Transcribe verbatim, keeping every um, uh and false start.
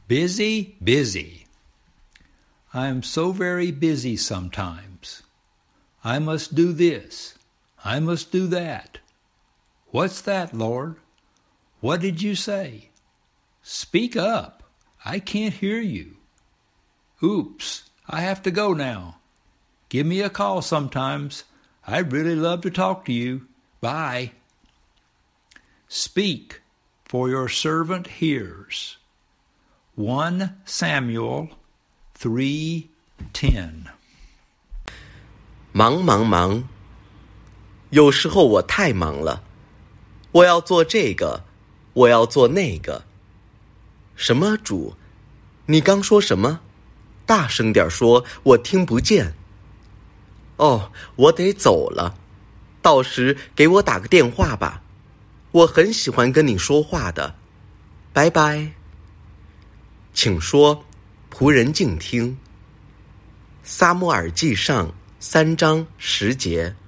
Busy, busy. I am so very busy sometimes. I must do this. I must do that. What's that, Lord? What did you say? Speak up. I can't hear you. Oops, I have to go now. Give me a call sometimes. I'd really love to talk to you. Bye. Speak, for your servant hears. First Samuel three ten。 忙忙忙，有时候我太忙了，我要做这个，我要做那个。什么主？你刚说什么？大声点说，我听不见。哦，我得走了，到时给我打个电话吧，我很喜欢跟你说话的。拜拜。请说，仆人静听。撒母耳记上三章十节。